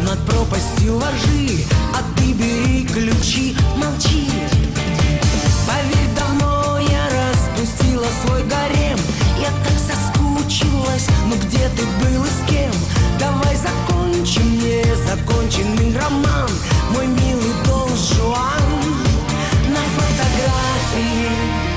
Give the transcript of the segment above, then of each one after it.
над пропастью воржи, а ты бери ключи, молчи. Поверь, давно я распустила свой гарем. Я так соскучилась, ну где ты был и с кем? Давай закончим незаконченный роман, мой милый Дон Жуан. На фотографии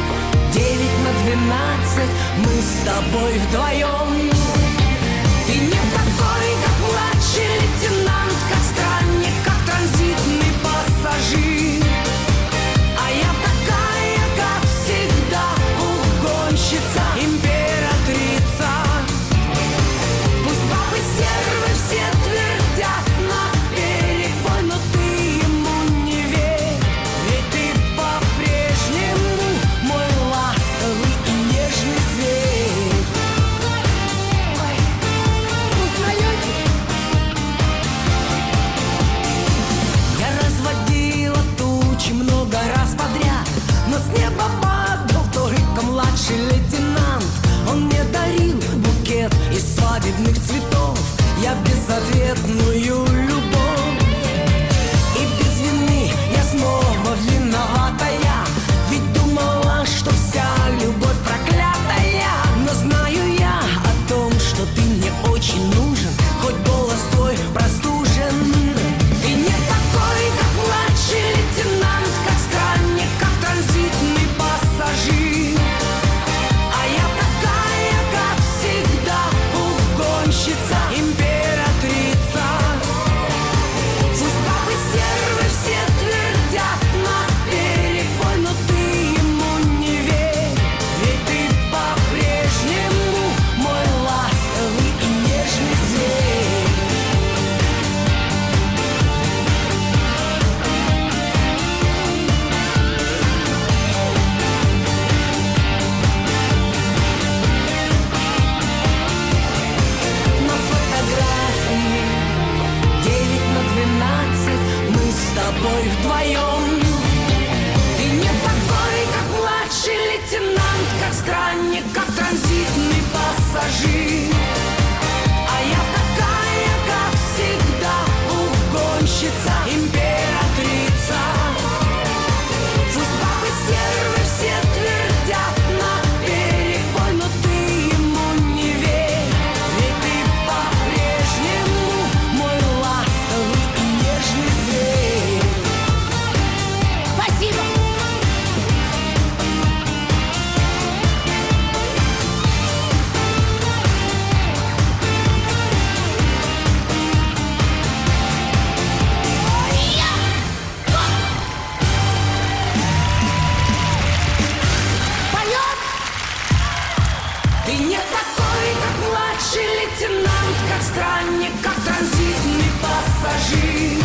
9:12 мы с тобой вдвоем. Ты не такой, как младший лейтенант, как странник, как транзитный пассажир. А я такая, как всегда, угонщица, императрица. Пусть бабы стервы все твердят наперебой, но ты ему не верь, ведь ты по-прежнему мой ласковый и нежный зверь. Ой, узнаете? Я разводила тучи много раз подряд, но с неба падал только младший лейтенант. Он мне дарил букет из свадебных цветов, я безответную любовь. И без вины я снова виноватая, ведь думала, что вся любовь проклятая. Но знаю я о том, что ты мне очень нужен, хоть голос твой простужен. Ты не такой, как младший лейтенант, как странник, как транзитный пассажир. А я такая, как всегда, угонщица, императрица. Пусть бабы стервы все твердят наперебой, но ты ему не верь, ведь ты по-прежнему мой ласковый и нежный зверь. На фотографии 9:12 мы с тобой вдвоем. Ты не такой, как младший лейтенант, как странник, как транзитный пассажир. А я такая, как всегда, угонщица, императрица. Пусть бабы стервы все твердят наперебой, но ты ему не верь, ведь ты по-прежнему мой ласковый и нежный зверь. Спасибо! Поем! Ты не такой, как младший лейтенант, как странник, как транзитный пассажир.